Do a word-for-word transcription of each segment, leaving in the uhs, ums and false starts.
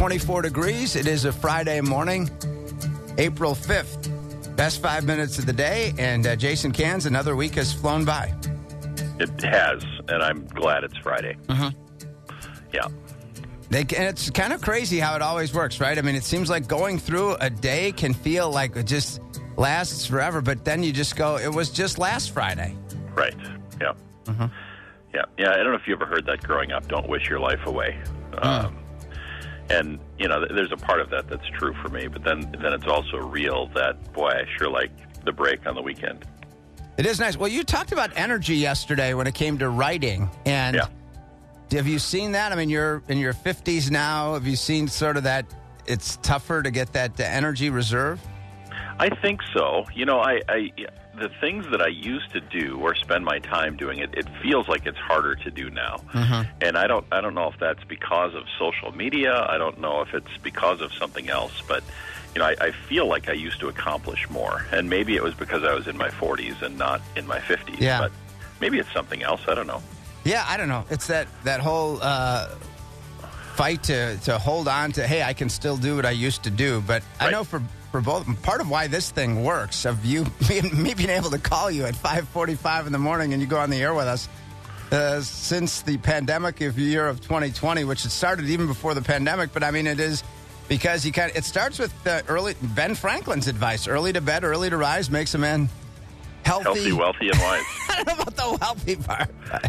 twenty-four degrees. It is a Friday morning, April fifth. Best five minutes of the day, and uh, Jason Cans, another week has flown by. It has, and I'm glad it's Friday. Mm-hmm. Yeah. They, and it's kind of crazy how it always works, right? I mean, it seems like going through a day can feel like it just lasts forever, but then you just go, it was just last Friday. Right, yeah. Mm-hmm. Yeah, yeah. I don't know if you ever heard that growing up, don't wish your life away. Mm. Um, and, you know, there's a part of that that's true for me, but then, then it's also real that, boy, I sure like the break on the weekend. It is nice. Well, you talked about energy yesterday when it came to writing, and yeah. have you seen that? I mean, you're in your fifties now. Have you seen sort of that it's tougher to get that uh, energy reserve? I think so. You know, I, I the things that I used to do or spend my time doing, it, it feels like it's harder to do now. Mm-hmm. And I don't I don't know if that's because of social media. I don't know if it's because of something else. But, you know, I, I feel like I used to accomplish more. And maybe it was because I was in my forties and not in my fifties. Yeah. But maybe it's something else. I don't know. Yeah, I don't know. It's that, that whole uh, fight to, to hold on to, hey, I can still do what I used to do. But I Right. know for, for both, part of why this thing works, of you being, me being able to call you at five forty-five in the morning and you go on the air with us, uh, since the pandemic of year of twenty twenty, which it started even before the pandemic, but I mean, it is because you kind of, it starts with uh, early, Ben Franklin's advice, early to bed, early to rise makes a man healthy. Healthy, wealthy, and wise. I don't know about the wealthy part.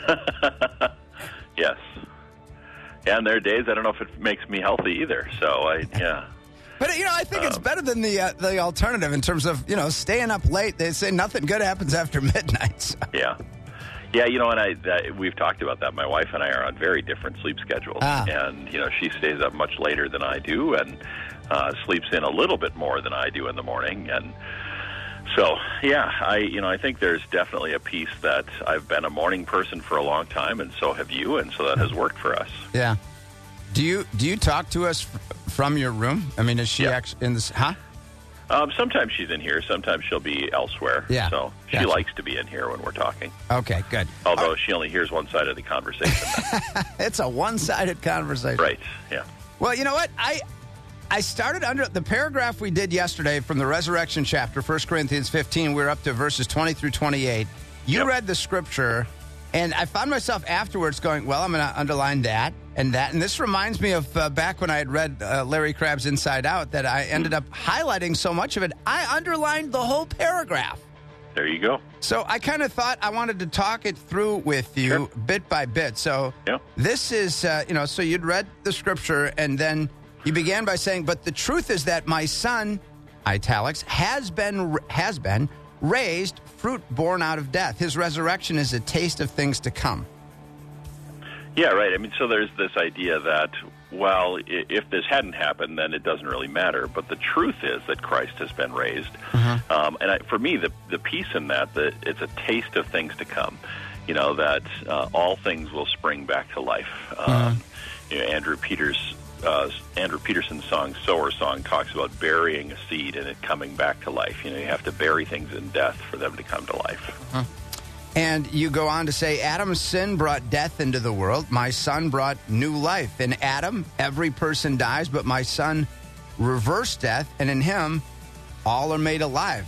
Yes. And there are days I don't know if it makes me healthy either. So, I yeah. But, you know, I think um, it's better than the uh, the alternative in terms of, you know, staying up late. They say nothing good happens after midnight. So. Yeah. Yeah, you know, and I that, we've talked about that. My wife and I are on very different sleep schedules. Ah. And, you know, she stays up much later than I do and uh, sleeps in a little bit more than I do in the morning. And so, yeah, I you know, I think there's definitely a piece that I've been a morning person for a long time, and so have you, and so that has worked for us. Yeah. Do you do you talk to us f- from your room? I mean, is she Yeah. actually in this? Huh? Um, sometimes she's in here. Sometimes she'll be elsewhere. Yeah. So she Gotcha. likes to be in here when we're talking. Okay, good. Although she only hears one side of the conversation. It's a one-sided conversation. Right, yeah. Well, you know what? I I started under the paragraph we did yesterday from the resurrection chapter, First Corinthians fifteen. We we're up to verses twenty through twenty-eight. You Yep. read the scripture, and I found myself afterwards going, well, I'm going to underline that and that. And this reminds me of uh, back when I had read uh, Larry Crabb's Inside Out, that I ended up highlighting so much of it, I underlined the whole paragraph. There you go. So I kind of thought I wanted to talk it through with you Sure. bit by bit. So Yeah. this is, uh, you know, so you'd read the scripture and then you began by saying, but the truth is that my son, italics, has been, has been raised, fruit born out of death. His resurrection is a taste of things to come. Yeah, right. I mean, so there's this idea that, well, i- if this hadn't happened, then it doesn't really matter. But the truth is that Christ has been raised. Mm-hmm. Um, and I, for me, the the piece in that, that it's a taste of things to come. You know, that uh, all things will spring back to life. Um, Mm-hmm. you know, Andrew Peters, uh, Andrew Peterson's song, Sower Song, talks about burying a seed and it coming back to life. You know, you have to bury things in death for them to come to life. Uh-huh. And you go on to say, Adam's sin brought death into the world. My son brought new life. In Adam, every person dies, but my son reversed death, and in him, all are made alive.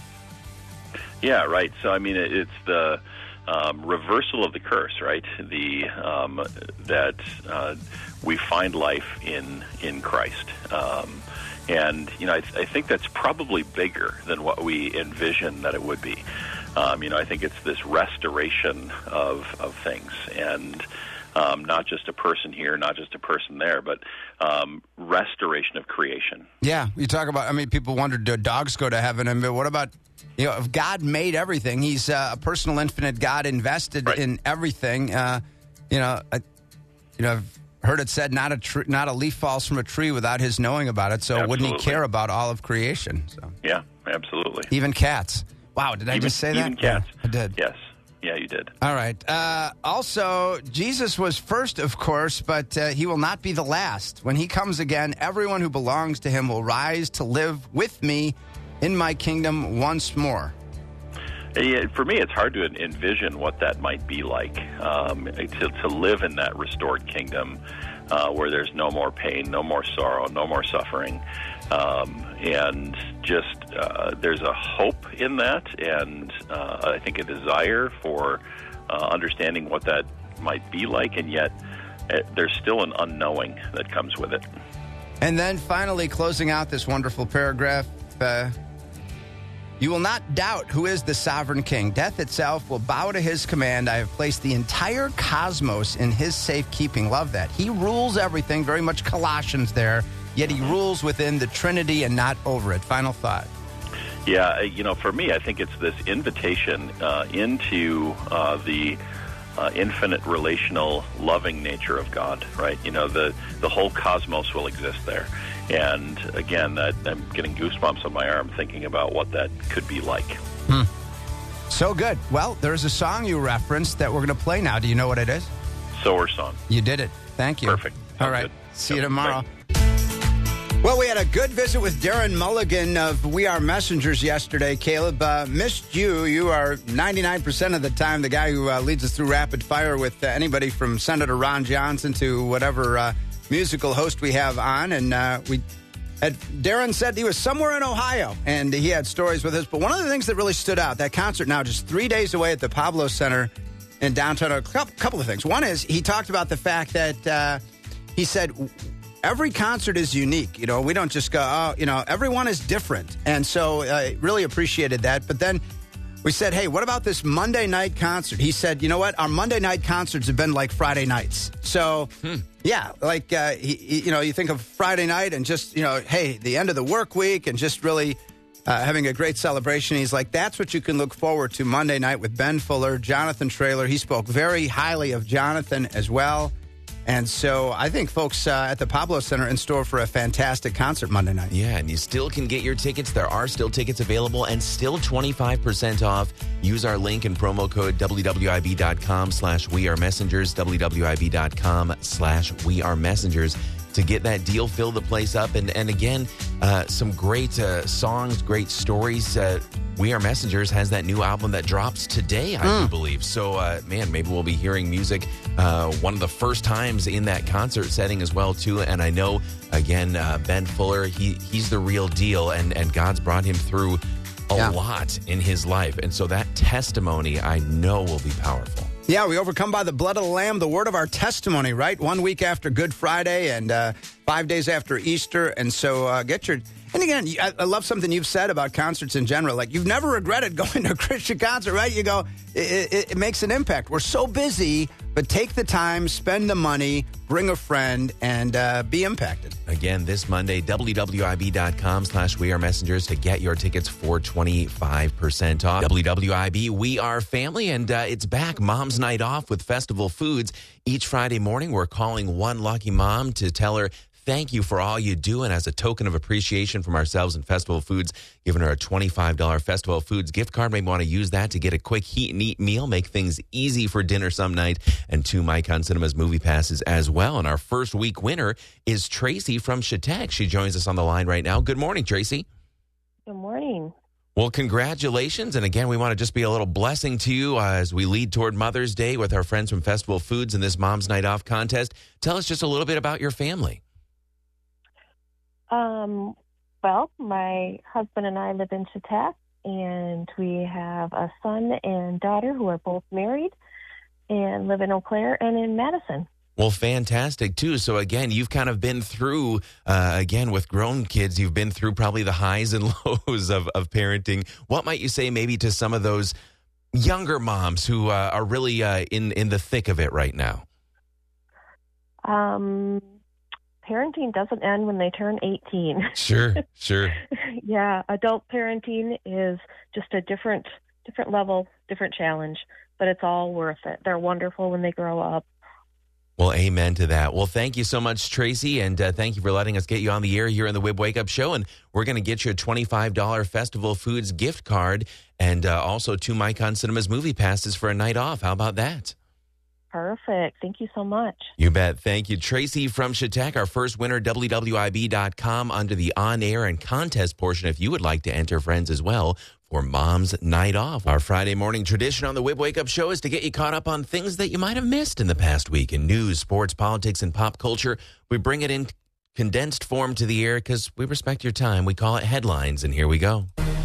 Yeah, right. So, I mean, it, it's the um, reversal of the curse, right? The um, that uh, we find life in in Christ. Um, and, you know, I, th- I think that's probably bigger than what we envision that it would be. Um, you know, I think it's this restoration of, of things, and um, not just a person here, not just a person there, but um, restoration of creation. Yeah, you talk about, I mean, people wonder, do dogs go to heaven? And what about, you know, if God made everything, he's uh, a personal, infinite God invested Right. in everything. Uh, you know, I, you know, I've heard it said, not a tr- not a leaf falls from a tree without his knowing about it. So Absolutely. wouldn't he care about all of creation? So Yeah, absolutely. even cats. Wow, did I even, just say that? Even cats. Yeah, I did. Yes. Yeah, you did. All right. Uh, also, Jesus was first, of course, but uh, he will not be the last. When he comes again, everyone who belongs to him will rise to live with me in my kingdom once more. Yeah, for me, it's hard to envision what that might be like, um, to, to live in that restored kingdom. uh, where there's no more pain, no more sorrow, no more suffering. Um, and just uh, there's a hope in that, and uh, I think a desire for uh, understanding what that might be like, and yet uh, there's still an unknowing that comes with it. And then finally, closing out this wonderful paragraph, uh, you will not doubt who is the sovereign king. Death itself will bow to his command. I have placed the entire cosmos in his safekeeping. Love that. He rules everything, very much Colossians there. Yet he rules within the Trinity and not over it. Final thought. Yeah, you know, for me, I think it's this invitation uh, into uh, the uh, infinite, relational, loving nature of God, right? You know, the, the whole cosmos will exist there. And again, that, I'm getting goosebumps on my arm thinking about what that could be like. Hmm. So good. Well, there's a song you referenced that we're going to play now. Do you know what it is? Sower Song. You did it. Thank you. Perfect. Sounds All right. good. See Yep. you tomorrow. Bye. Well, we had a good visit with Darren Mulligan of We Are Messengers yesterday. Caleb, uh, missed you. You are ninety-nine percent of the time the guy who uh, leads us through rapid fire with uh, anybody from Senator Ron Johnson to whatever uh, musical host we have on. And uh, we had, Darren said he was somewhere in Ohio, and he had stories with us. But one of the things that really stood out, that concert now just three days away at the Pablo Center in downtown, a couple of things. One is he talked about the fact that uh, he said every concert is unique. You know, we don't just go, oh, you know, everyone is different. And so I uh, really appreciated that. But then we said, hey, what about this Monday night concert? He said, you know what? Our Monday night concerts have been like Friday nights. So, hmm. yeah, like, uh, he, he, you know, you think of Friday night and just, you know, hey, the end of the work week and just really uh, having a great celebration. He's like, that's what you can look forward to Monday night with Ben Fuller, Jonathan Traylor. He spoke very highly of Jonathan as well. And so I think folks uh, at the Pablo Center in store for a fantastic concert Monday night. Yeah, and you still can get your tickets. There are still tickets available and still twenty-five percent off. Use our link and promo code W W I B dot com slash We Are Messengers, W W I B dot com slash We Are Messengers to get that deal, fill the place up. And, and again, uh, some great uh, songs, great stories. Uh, We Are Messengers has that new album that drops today, I mm. do believe. So, uh, man, maybe we'll be hearing music uh, one of the first times in that concert setting as well, too. And I know, again, uh, Ben Fuller, he he's the real deal, and, and God's brought him through a yeah. lot in his life. And so that testimony, I know, will be powerful. Yeah, we overcome by the blood of the Lamb, the word of our testimony, right? One week after Good Friday and uh, five days after Easter. And so uh, get your... And again, I, I love something you've said about concerts in general. Like, you've never regretted going to a Christian concert, right? You go, it, it, it makes an impact. We're so busy, but take the time, spend the money, bring a friend, and uh, be impacted. Again, this Monday, W W I B dot com slash We Are Messengers to get your tickets for twenty-five percent off. W W I B, We Are Family, and uh, it's back. Mom's Night Off with Festival Foods. Each Friday morning, we're calling one lucky mom to tell her, thank you for all you do, and as a token of appreciation from ourselves and Festival Foods, giving her a twenty-five dollars Festival Foods gift card. Maybe want to use that to get a quick heat and eat meal, make things easy for dinner some night, and two Micon Cinemas movie passes as well. And our first week winner is Tracy from Chautauqua. She joins us on the line right now. Good morning, Tracy. Good morning. Well, congratulations. And again, we want to just be a little blessing to you uh, as we lead toward Mother's Day with our friends from Festival Foods in this Mom's Night Off contest. Tell us just a little bit about your family. Um, well, my husband and I live in Chautauqua, and we have a son and daughter who are both married and live in Eau Claire and in Madison. Well, fantastic, too. So, again, you've kind of been through, uh, again, with grown kids, you've been through probably the highs and lows of, of parenting. What might you say maybe to some of those younger moms who uh, are really uh, in, in the thick of it right now? Um... Parenting doesn't end when they turn eighteen. Sure, sure. Yeah, adult parenting is just a different different level, different challenge, but it's all worth it. They're wonderful when they grow up. Well, amen to that. Well, thank you so much, Tracy, and uh, thank you for letting us get you on the air here in the Wib Wake Up Show, and we're going to get you a twenty-five dollars Festival Foods gift card and uh, also two Micon Cinemas movie passes for a night off. How about that? Perfect. Thank you so much. You bet. Thank you. Tracy from Chautauqua, our first winner, W W I B dot com, under the on-air and contest portion if you would like to enter friends as well for Mom's Night Off. Our Friday morning tradition on the Whip Wake Up Show is to get you caught up on things that you might have missed in the past week in news, sports, politics, and pop culture. We bring it in condensed form to the air because we respect your time. We call it headlines, and here we go.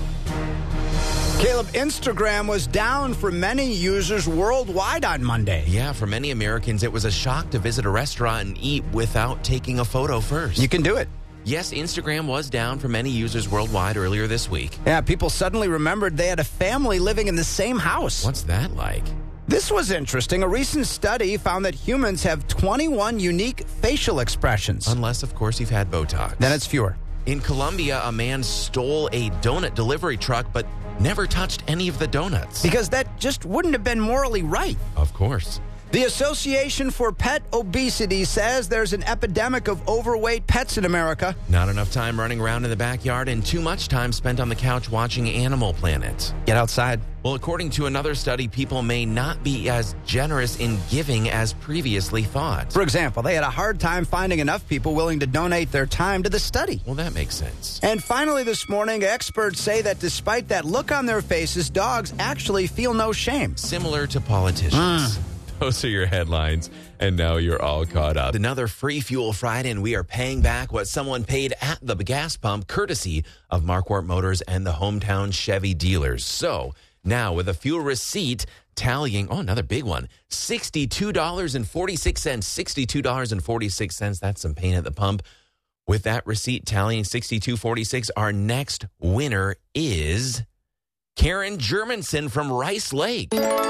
Caleb, Instagram was down for many users worldwide on Monday. Yeah, for many Americans, it was a shock to visit a restaurant and eat without taking a photo first. You can do it. Yes, Instagram was down for many users worldwide earlier this week. Yeah, people suddenly remembered they had a family living in the same house. What's that like? This was interesting. A recent study found that humans have twenty-one unique facial expressions. Unless, of course, you've had Botox. Then it's fewer. In Colombia, a man stole a donut delivery truck, but never touched any of the donuts. Because that just wouldn't have been morally right. Of course. The Association for Pet Obesity says there's an epidemic of overweight pets in America. Not enough time running around in the backyard and too much time spent on the couch watching Animal Planet. Get outside. Well, according to another study, people may not be as generous in giving as previously thought. For example, they had a hard time finding enough people willing to donate their time to the study. Well, that makes sense. And finally this morning, experts say that despite that look on their faces, dogs actually feel no shame. Similar to politicians. Mm. Those are your headlines, and now you're all caught up. Another Free Fuel Friday, and we are paying back what someone paid at the gas pump, courtesy of Marquardt Motors and the hometown Chevy dealers. So now with a fuel receipt tallying, oh, another big one, sixty-two dollars and forty-six cents, sixty-two dollars and forty-six cents. That's some pain at the pump. With that receipt tallying sixty-two dollars and forty-six cents, our next winner is Karen Germanson from Rice Lake.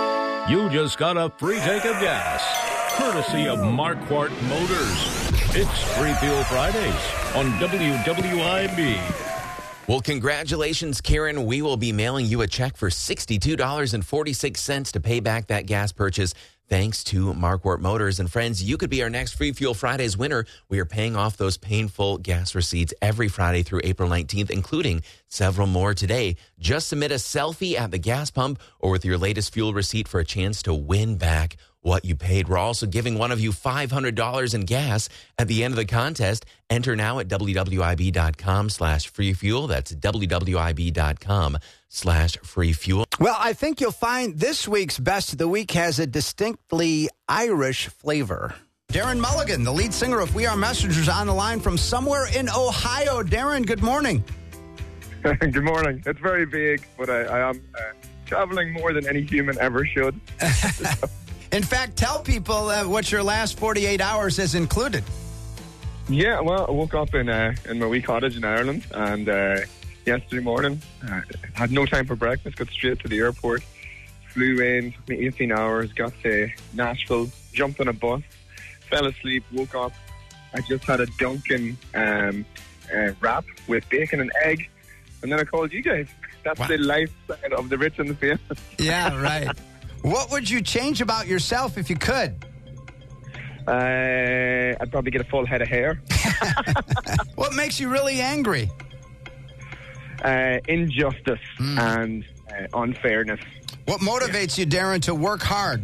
You just got a free tank of gas, courtesy of Marquardt Motors. It's Free Fuel Fridays on W W I B. Well, congratulations, Karen. We will be mailing you a check for sixty-two dollars and forty-six cents to pay back that gas purchase, thanks to Marquardt Motors. And friends, you could be our next Free Fuel Fridays winner. We are paying off those painful gas receipts every Friday through April nineteenth, including several more today. Just submit a selfie at the gas pump or with your latest fuel receipt for a chance to win back what you paid. We're also giving one of you five hundred dollars in gas at the end of the contest. Enter now at wwib.com slash free fuel. That's wwib.com slash free fuel. Well, I think you'll find this week's Best of the Week has a distinctly Irish flavor. Darren Mulligan, the lead singer of We Are Messengers, on the line from somewhere in Ohio. Darren, good morning. Good morning. It's very vague, but I, I am uh, traveling more than any human ever should. In fact, tell people uh, what your last forty-eight hours has included. Yeah, well, I woke up in uh, in my wee cottage in Ireland, and uh, yesterday morning, uh, had no time for breakfast, got straight to the airport, flew in, took me eighteen hours, got to Nashville, jumped on a bus, fell asleep, woke up. I just had a Dunkin' um, uh, wrap with bacon and egg, and then I called you guys. That's wow. The lifestyle of the rich and the famous. Yeah, right. What would you change about yourself if you could? Uh, I'd probably get a full head of hair. What makes you really angry? Uh, injustice mm. and uh, unfairness. What motivates yeah. you, Darren, to work hard?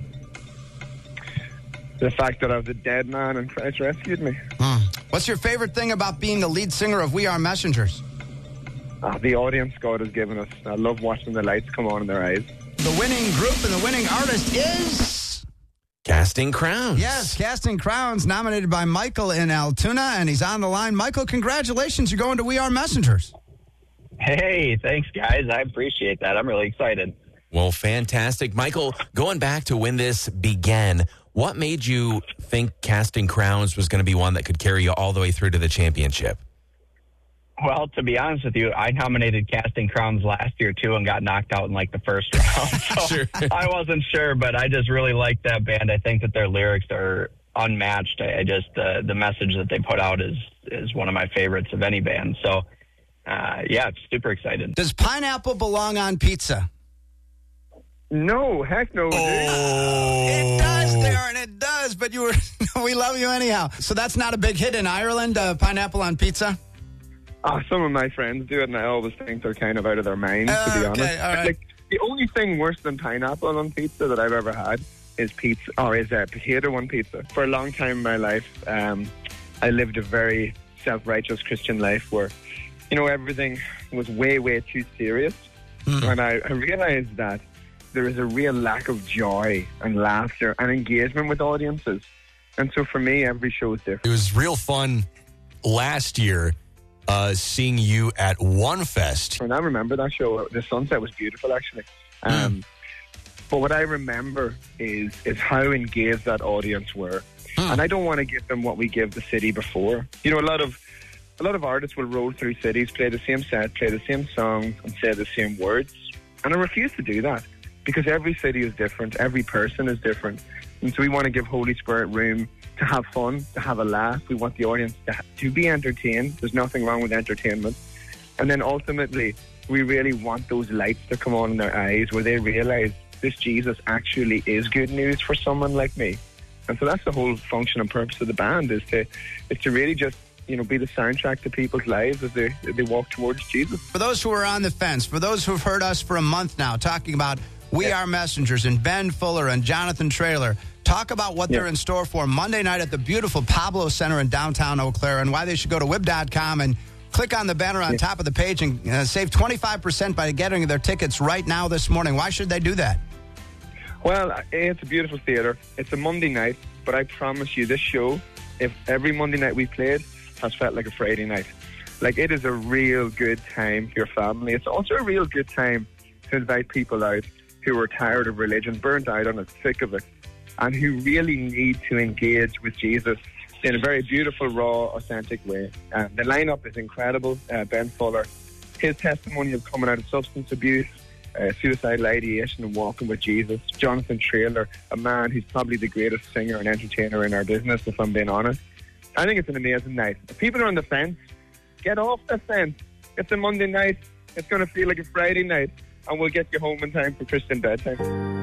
The fact that I was a dead man and Christ rescued me. Mm. What's your favorite thing about being the lead singer of We Are Messengers? Uh, the audience God has given us. I love watching the lights come on in their eyes. The winning group and the winning artist is... Casting Crowns. Yes, Casting Crowns, nominated by Michael in Altoona, and he's on the line. Michael, congratulations. You're going to We Are Messengers. Hey, thanks, guys. I appreciate that. I'm really excited. Well, fantastic. Michael, going back to when this began, what made you think Casting Crowns was going to be one that could carry you all the way through to the championship? Well, to be honest with you, I nominated Casting Crowns last year, too, and got knocked out in, like, the first round. So sure. I wasn't sure, but I just really like that band. I think that their lyrics are unmatched. I, I just, uh, the message that they put out is, is one of my favorites of any band. So, uh, yeah, super excited. Does pineapple belong on pizza? No, heck no. Oh. It does, Darren, it does, but you were, we love you anyhow. So that's not a big hit in Ireland, uh, pineapple on pizza? Oh, some of my friends do it, and I always think they're kind of out of their minds, uh, to be honest. Okay, all right. Like, the only thing worse than pineapple on pizza that I've ever had is pizza, or is a potato one pizza. For a long time in my life, um, I lived a very self-righteous Christian life where, you know, everything was way, way too serious. Mm. And I, I realized that there is a real lack of joy and laughter and engagement with audiences. And so for me, every show is different. It was real fun last year uh, seeing you at One Fest. And I remember that show. The sunset was beautiful, actually. Um, mm. But what I remember is is how engaged that audience were. Mm. And I don't want to give them what we give the city before. You know, a lot of a lot of artists will roll through cities, play the same set, play the same songs, and say the same words. And I refuse to do that because every city is different. Every person is different. And so we want to give Holy Spirit room to have fun, to have a laugh. We want the audience to, to be entertained. There's nothing wrong with entertainment. And then ultimately, we really want those lights to come on in their eyes where they realize this Jesus actually is good news for someone like me. And so that's the whole function and purpose of the band, is to is to really just, you know, be the soundtrack to people's lives as they, as they walk towards Jesus. For those who are on the fence, for those who've heard us for a month now talking about We yeah. Are Messengers and Ben Fuller and Jonathan Traylor, talk about what yeah. they're in store for Monday night at the beautiful Pablo Center in downtown Eau Claire, and why they should go to W I B dot com and click on the banner on yeah. top of the page and uh, save twenty-five percent by getting their tickets right now this morning. Why should they do that? Well, it's a beautiful theatre. It's a Monday night, but I promise you this show, if every Monday night we played, has felt like a Friday night. Like, it is a real good time for your family. It's also a real good time to invite people out who are tired of religion, burnt out on it, sick of it, and who really need to engage with Jesus in a very beautiful, raw, authentic way. Uh, the lineup is incredible. Uh, Ben Fuller, his testimony of coming out of substance abuse, uh, suicidal ideation and walking with Jesus. Jonathan Traylor, a man who's probably the greatest singer and entertainer in our business, if I'm being honest. I think it's an amazing night. If people are on the fence, get off the fence. It's a Monday night. It's going to feel like a Friday night, and we'll get you home in time for Christian bedtime.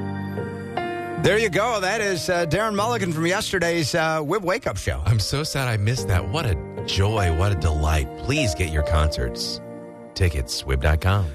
There you go. That is uh, Darren Mulligan from yesterday's uh, W I B Wake Up Show. I'm so sad I missed that. What a joy. What a delight. Please get your concerts tickets, W I B dot com.